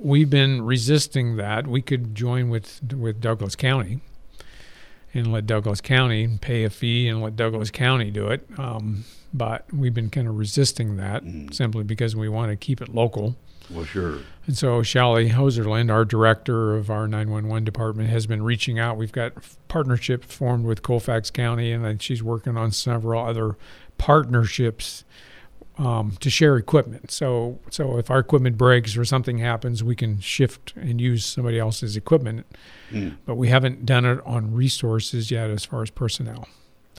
we've been resisting that. We could join with Douglas County and let Douglas County pay a fee and let Douglas County do it. But we've been kind of resisting that simply because we want to keep it local. Well, sure. And so Shally Hoserland, our director of our 911 department, has been reaching out. We've got partnership formed with Colfax County, and then she's working on several other partnerships to share equipment. So if our equipment breaks or something happens, we can shift and use somebody else's equipment. But we haven't done it on resources yet as far as personnel.